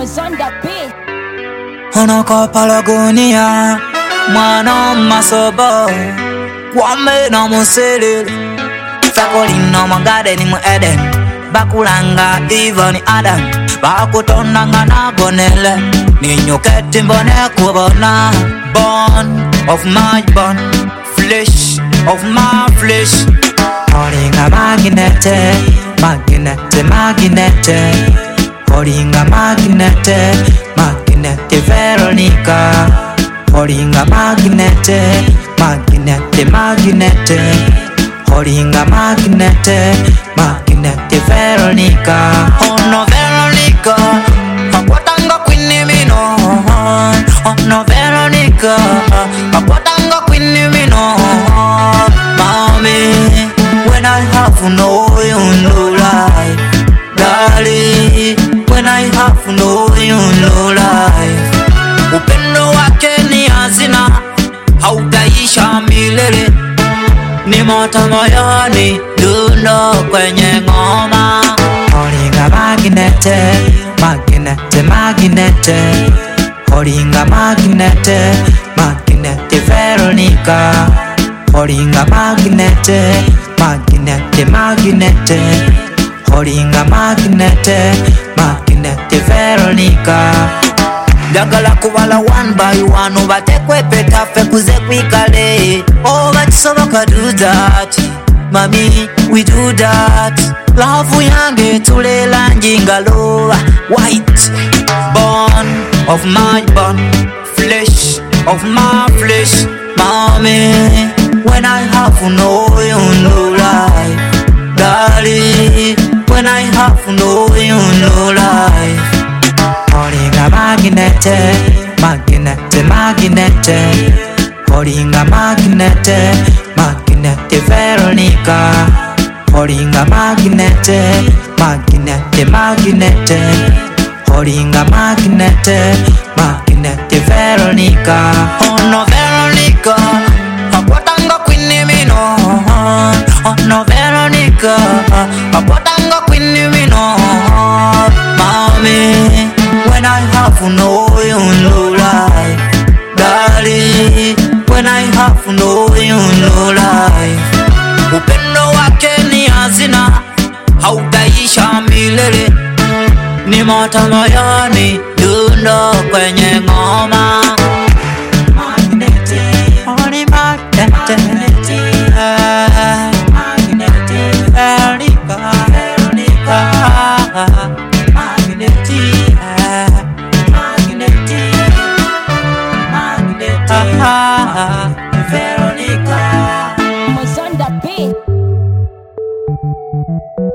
was on the beat. Unakopa lagunia mwana masobo Kwame na musiri Fakoli no magade ni mu Eden Bakulanga Eva ni Adam Bakutonanga na gonele Ninyoketi mbone kubona Bone of my bone Flesh of my flesh Horinga maginete Maginete, maginete Horinga maginete Maginete Veronica Horinga maginete Maginete, maginete Horinga maginete Maginete Veronica Oh no Veronica Akwatanga kwini mino Oh no Veronica Akwatanga kwini mino Mommy When I have no you no life Darling When I have no you no life Upendo wake ni hazina hautaisha milele ni moto moyoni dundo kwenye ngoma Horinga maginete Maginete, maginete Horinga maginete Maginete Veronica Horinga maginete Maginete, maginete Horinga maginete Maginete Veronica Dagala kubala one by one Ubatekwe petafe kuze kwikale Oh batisoboka do that Mami we do that Love yange tulela njingalo White Bone of my bone Flesh of my flesh Mommy When I have no you no life Darling When I have no you no life Horinga maginete Maginete, maginete Horinga maginete Maginete Veronica Horinga maginete Maginete, maginete Horinga maginete Maginete Veronica Oh no Veronica Akwatanga kwini mino Oh no Veronica Akwatanga kwini mino Mommy When I have no you no life Darling When I have no you no life Upendo wake ni hazina hautaisha milele ni moto moyoni dundo kwenye ngoma Maginete Hori maginete Maginete Veronica Veronica Maginete Veronica was on the beat.